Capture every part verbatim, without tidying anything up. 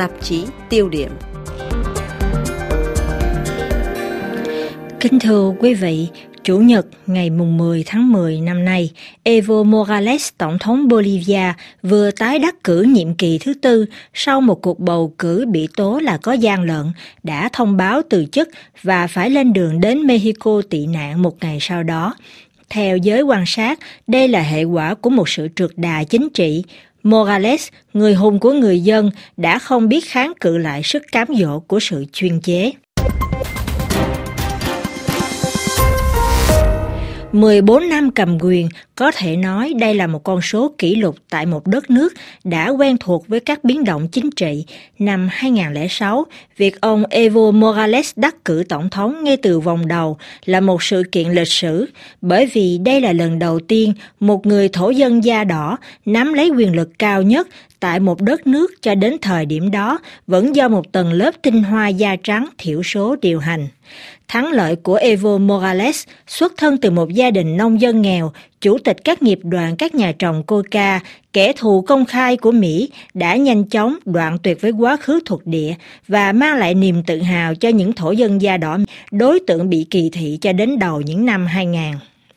tạp chí Tiêu điểm. Kính thưa quý vị, Chủ nhật ngày mười tháng mười năm nay, Evo Morales, tổng thống Bolivia, vừa tái đắc cử nhiệm kỳ thứ tư sau một cuộc bầu cử bị tố là có gian lận, đã thông báo từ chức và phải lên đường đến Mexico tị nạn một ngày sau đó. Theo giới quan sát, đây là hệ quả của một sự trượt đà chính trị. Morales, người hùng của người dân, đã không biết kháng cự lại sức cám dỗ của sự chuyên chế. mười bốn năm cầm quyền, có thể nói đây là một con số kỷ lục tại một đất nước đã quen thuộc với các biến động chính trị. Năm hai không không sáu, việc ông Evo Morales đắc cử tổng thống ngay từ vòng đầu là một sự kiện lịch sử, bởi vì đây là lần đầu tiên một người thổ dân da đỏ nắm lấy quyền lực cao nhất tại một đất nước cho đến thời điểm đó vẫn do một tầng lớp tinh hoa da trắng thiểu số điều hành. Thắng lợi của Evo Morales xuất thân từ một gia đình nông dân nghèo, chủ tịch các nghiệp đoàn các nhà trồng coca, kẻ thù công khai của Mỹ, đã nhanh chóng đoạn tuyệt với quá khứ thuộc địa và mang lại niềm tự hào cho những thổ dân da đỏ, đối tượng bị kỳ thị cho đến đầu những năm hai nghìn.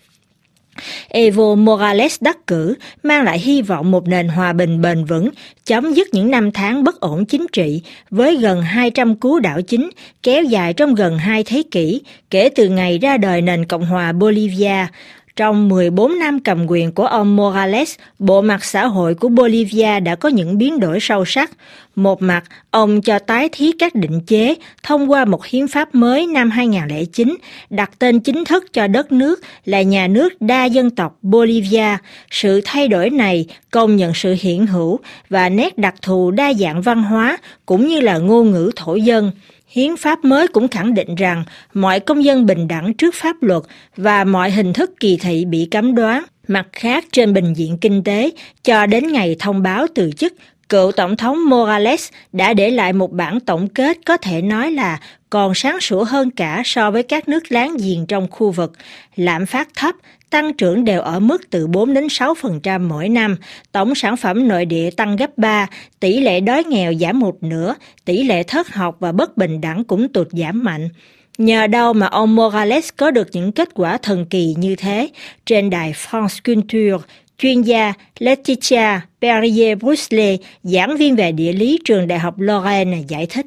Evo Morales đắc cử mang lại hy vọng một nền hòa bình bền vững, chấm dứt những năm tháng bất ổn chính trị với gần hai trăm cú đảo chính kéo dài trong gần hai thế kỷ kể từ ngày ra đời nền Cộng hòa Bolivia. Trong mười bốn năm cầm quyền của ông Morales, bộ mặt xã hội của Bolivia đã có những biến đổi sâu sắc. Một mặt, ông cho tái thiết các định chế thông qua một hiến pháp mới năm hai không không chín, đặt tên chính thức cho đất nước là nhà nước đa dân tộc Bolivia. Sự thay đổi này công nhận sự hiện hữu và nét đặc thù đa dạng văn hóa cũng như là ngôn ngữ thổ dân. Hiến pháp mới cũng khẳng định rằng mọi công dân bình đẳng trước pháp luật và mọi hình thức kỳ thị bị cấm đoán. Mặt khác, trên bình diện kinh tế, cho đến ngày thông báo từ chức, cựu tổng thống Morales đã để lại một bản tổng kết có thể nói là còn sáng sủa hơn cả so với các nước láng giềng trong khu vực. Lạm phát thấp, tăng trưởng đều ở mức từ bốn đến sáu phần trăm mỗi năm, tổng sản phẩm nội địa tăng gấp ba, tỷ lệ đói nghèo giảm một nửa, tỷ lệ thất học và bất bình đẳng cũng tụt giảm mạnh. Nhờ đâu mà ông Morales có được những kết quả thần kỳ như thế? Trên đài France Culture, chuyên gia Laetitia Perrier-Brusselet, giảng viên về địa lý trường Đại học Lorraine giải thích.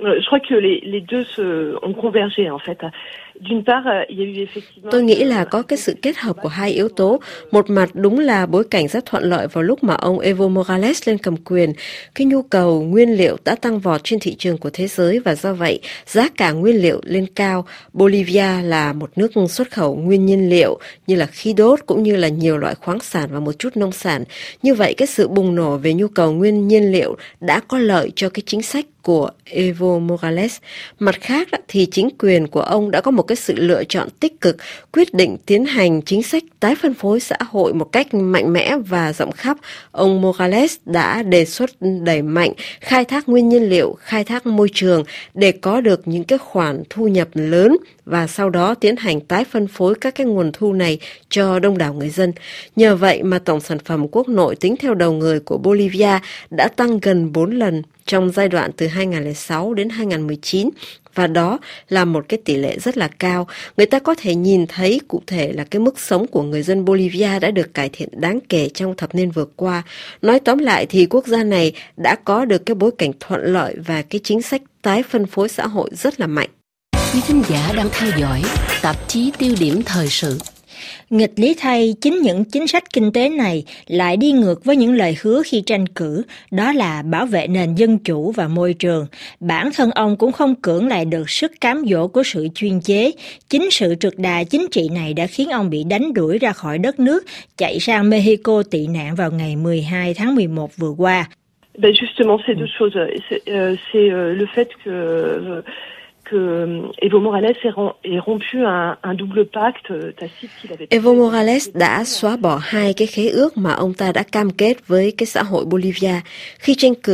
Tôi nghĩ là có cái sự kết hợp của hai yếu tố. Một mặt đúng là bối cảnh rất thuận lợi vào lúc mà ông Evo Morales lên cầm quyền. Cái nhu cầu nguyên liệu đã tăng vọt trên thị trường của thế giới và do vậy giá cả nguyên liệu lên cao. Bolivia là một nước xuất khẩu nguyên nhiên liệu như là khí đốt cũng như là nhiều loại khoáng sản và một chút nông sản. Như vậy cái sự bùng nổ về nhu cầu nguyên nhiên liệu đã có lợi cho cái chính sách của Evo Morales. Mặt khác thì chính quyền của ông đã có một cái sự lựa chọn tích cực, quyết định tiến hành chính sách tái phân phối xã hội một cách mạnh mẽ và rộng khắp. Ông Morales đã đề xuất đẩy mạnh khai thác nguyên nhiên liệu, khai thác môi trường để có được những cái khoản thu nhập lớn và sau đó tiến hành tái phân phối các cái nguồn thu này cho đông đảo người dân. Nhờ vậy mà tổng sản phẩm quốc nội tính theo đầu người của Bolivia đã tăng gần bốn lần trong giai đoạn từ hai nghìn không trăm lẻ sáu đến hai nghìn không trăm mười chín. Và đó là một cái tỷ lệ rất là cao. Người ta có thể nhìn thấy cụ thể là cái mức sống của người dân Bolivia đã được cải thiện đáng kể trong thập niên vừa qua. Nói tóm lại thì quốc gia này đã có được cái bối cảnh thuận lợi và cái chính sách tái phân phối xã hội rất là mạnh. Quý thính giả đang theo dõi tạp chí Tiêu điểm thời sự. Nghịch lý thay, chính những chính sách kinh tế này lại đi ngược với những lời hứa khi tranh cử, đó là bảo vệ nền dân chủ và môi trường. Bản thân ông cũng không cưỡng lại được sức cám dỗ của sự chuyên chế. Chính sự trượt đà chính trị này đã khiến ông bị đánh đuổi ra khỏi đất nước, chạy sang Mexico tị nạn vào ngày mười hai tháng mười một vừa qua. Ben justement, c'est deux choses. C'est, euh, c'est euh, le fait que... Euh, que Evo Morales ait rompu un, un double pacte tacite qu'il avait. Evo Morales đã xóa bỏ hai cái khế ước mà ông ta đã cam kết với cái xã hội Bolivia. Khi tranh cử,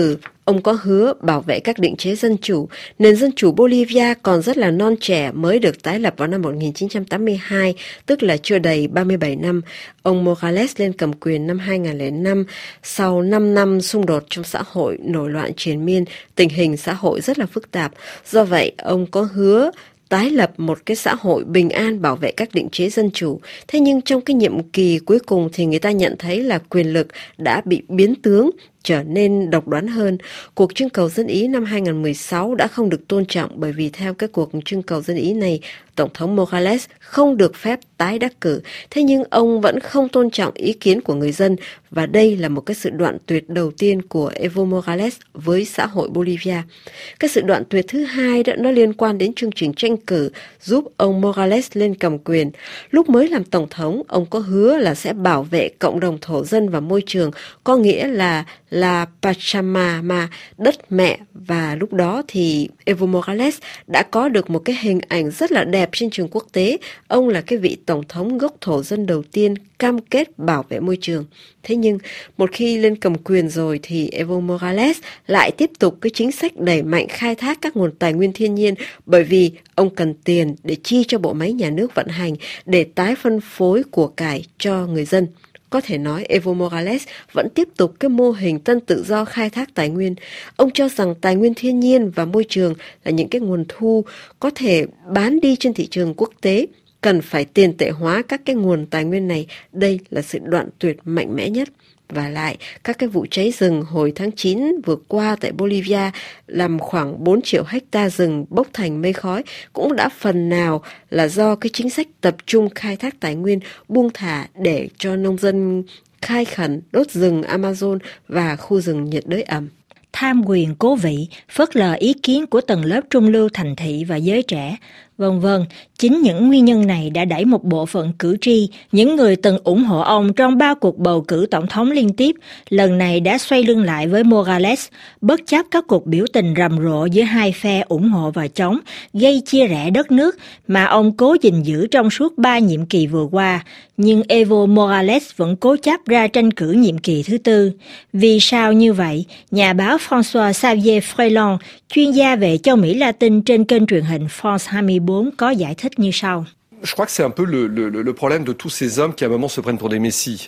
Ông có hứa bảo vệ các định chế dân chủ. Nền dân chủ Bolivia còn rất là non trẻ, mới được tái lập vào năm một nghìn chín trăm tám mươi hai, tức là chưa đầy ba mươi bảy năm. Ông Morales lên cầm quyền năm hai nghìn không trăm lẻ năm, sau năm năm xung đột trong xã hội, nổi loạn triền miên, tình hình xã hội rất là phức tạp. Do vậy, ông có hứa tái lập một cái xã hội bình an, bảo vệ các định chế dân chủ. Thế nhưng trong cái nhiệm kỳ cuối cùng thì người ta nhận thấy là quyền lực đã bị biến tướng, trở nên độc đoán hơn. Cuộc trưng cầu dân Ý năm hai nghìn không trăm mười sáu đã không được tôn trọng, bởi vì theo cái cuộc trưng cầu dân Ý này, Tổng thống Morales không được phép tái đắc cử. Thế nhưng ông vẫn không tôn trọng ý kiến của người dân, và đây là một cái sự đoạn tuyệt đầu tiên của Evo Morales với xã hội Bolivia. Cái sự đoạn tuyệt thứ hai đó nó liên quan đến chương trình tranh cử giúp ông Morales lên cầm quyền. Lúc mới làm tổng thống, ông có hứa là sẽ bảo vệ cộng đồng thổ dân và môi trường, có nghĩa là là Pachamama, đất mẹ, và lúc đó thì Evo Morales đã có được một cái hình ảnh rất là đẹp trên trường quốc tế. Ông là cái vị tổng thống gốc thổ dân đầu tiên cam kết bảo vệ môi trường. Thế nhưng một khi lên cầm quyền rồi thì Evo Morales lại tiếp tục cái chính sách đẩy mạnh khai thác các nguồn tài nguyên thiên nhiên, bởi vì ông cần tiền để chi cho bộ máy nhà nước vận hành, để tái phân phối của cải cho người dân. Có thể nói Evo Morales vẫn tiếp tục cái mô hình tân tự do khai thác tài nguyên. Ông cho rằng tài nguyên thiên nhiên và môi trường là những cái nguồn thu có thể bán đi trên thị trường quốc tế, cần phải tiền tệ hóa các cái nguồn tài nguyên này. Đây là sự đoạn tuyệt mạnh mẽ nhất. Và lại, các cái vụ cháy rừng hồi tháng chín vừa qua tại Bolivia làm khoảng bốn triệu hecta rừng bốc thành mây khói cũng đã phần nào là do cái chính sách tập trung khai thác tài nguyên, buông thả để cho nông dân khai khẩn đốt rừng Amazon và khu rừng nhiệt đới ẩm. Tham quyền cố vị, phớt lờ ý kiến của tầng lớp trung lưu thành thị và giới trẻ, vân vân. Chính những nguyên nhân này đã đẩy một bộ phận cử tri, những người từng ủng hộ ông trong ba cuộc bầu cử tổng thống liên tiếp, lần này đã xoay lưng lại với Morales, bất chấp các cuộc biểu tình rầm rộ giữa hai phe ủng hộ và chống, gây chia rẽ đất nước mà ông cố gìn giữ trong suốt ba nhiệm kỳ vừa qua. Nhưng Evo Morales vẫn cố chấp ra tranh cử nhiệm kỳ thứ tư. Vì sao như vậy? Nhà báo François Xavier Freilon, chuyên gia về châu Mỹ Latin trên kênh truyền hình France hai mươi bốn có giải thích như sau. Je crois que c'est un peu le, le, le problème de tous ces hommes qui à un moment se prennent pour des messies.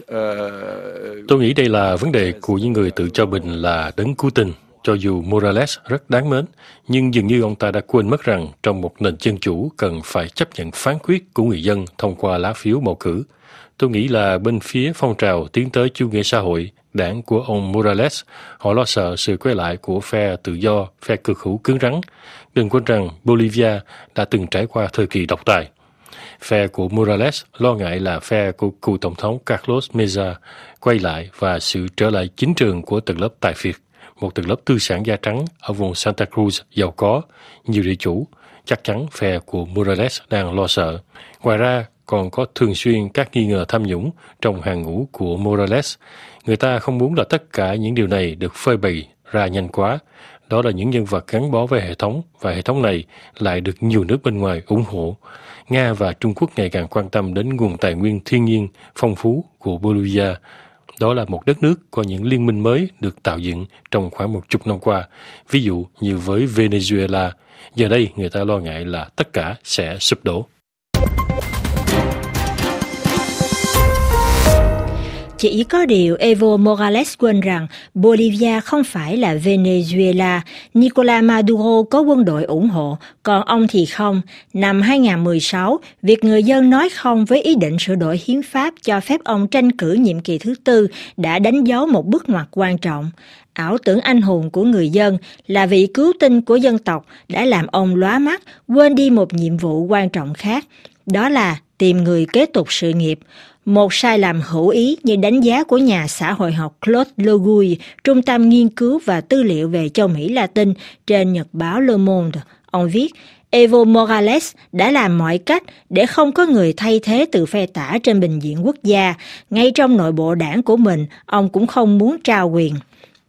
Euh... Tôi nghĩ đây là vấn đề của những người tự cho mình là đấng cứu tinh. Cho dù Morales rất đáng mến, nhưng dường như ông ta đã quên mất rằng trong một nền dân chủ cần phải chấp nhận phán quyết của người dân thông qua lá phiếu bầu cử. Tôi nghĩ là bên phía phong trào tiến tới chủ nghĩa xã hội, đảng của ông Morales, họ lo sợ sự quay lại của phe tự do, phe cực hữu cứng rắn. Đừng quên rằng Bolivia đã từng trải qua thời kỳ độc tài. Phe của Morales lo ngại là phe của cựu tổng thống Carlos Mesa quay lại và sự trở lại chính trường của tầng lớp tài phiệt, một tầng lớp tư sản da trắng ở vùng Santa Cruz giàu có, nhiều địa chủ. Chắc chắn phe của Morales đang lo sợ. Ngoài ra, còn có thường xuyên các nghi ngờ tham nhũng trong hàng ngũ của Morales. Người ta không muốn là tất cả những điều này được phơi bày ra nhanh quá. Đó là những nhân vật gắn bó với hệ thống, và hệ thống này lại được nhiều nước bên ngoài ủng hộ. Nga và Trung Quốc ngày càng quan tâm đến nguồn tài nguyên thiên nhiên phong phú của Bolivia. Đó là một đất nước có những liên minh mới được tạo dựng trong khoảng một chục năm qua, ví dụ như với Venezuela. Giờ đây người ta lo ngại là tất cả sẽ sụp đổ. Chỉ có điều Evo Morales quên rằng Bolivia không phải là Venezuela. Nicolás Maduro có quân đội ủng hộ, còn ông thì không. Năm hai nghìn không trăm mười sáu, việc người dân nói không với ý định sửa đổi hiến pháp cho phép ông tranh cử nhiệm kỳ thứ tư đã đánh dấu một bước ngoặt quan trọng. Ảo tưởng anh hùng của người dân là vị cứu tinh của dân tộc đã làm ông lóa mắt, quên đi một nhiệm vụ quan trọng khác, đó là tìm người kế tục sự nghiệp. Một sai lầm hữu ý như đánh giá của nhà xã hội học Claude Leguy, Trung tâm Nghiên cứu và Tư liệu về châu Mỹ Latin trên nhật báo Le Monde. Ông viết, Evo Morales đã làm mọi cách để không có người thay thế từ phe tả trên bình diện quốc gia. Ngay trong nội bộ đảng của mình, ông cũng không muốn trao quyền.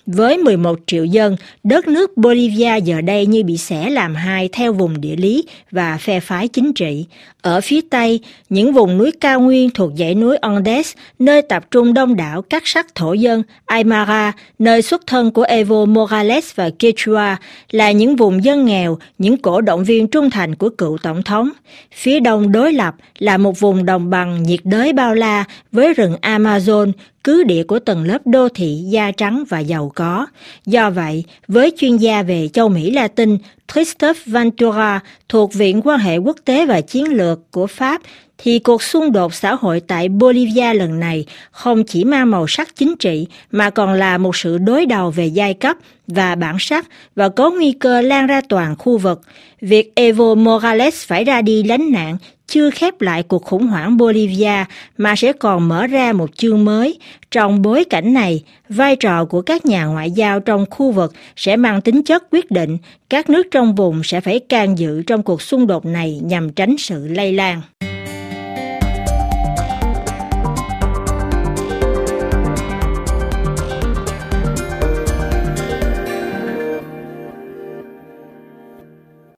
Với mười một triệu dân, đất nước Bolivia giờ đây như bị xẻ làm hai theo vùng địa lý và phe phái chính trị. Ở phía Tây, những vùng núi cao nguyên thuộc dãy núi Andes, nơi tập trung đông đảo các sắc thổ dân Aymara, nơi xuất thân của Evo Morales và Quechua, là những vùng dân nghèo, những cổ động viên trung thành của cựu tổng thống. Phía đông đối lập là một vùng đồng bằng nhiệt đới bao la với rừng Amazon, cứ địa của tầng lớp đô thị da trắng và giàu có. Do vậy, với chuyên gia về châu Mỹ Latin Christophe Ventura thuộc Viện Quan hệ Quốc tế và Chiến lược của Pháp, thì cuộc xung đột xã hội tại Bolivia lần này không chỉ mang màu sắc chính trị mà còn là một sự đối đầu về giai cấp và bản sắc và có nguy cơ lan ra toàn khu vực. Việc Evo Morales phải ra đi lánh nạn chưa khép lại cuộc khủng hoảng Bolivia mà sẽ còn mở ra một chương mới. Trong bối cảnh này, vai trò của các nhà ngoại giao trong khu vực sẽ mang tính chất quyết định. Các nước trong vùng sẽ phải can dự trong cuộc xung đột này nhằm tránh sự lây lan.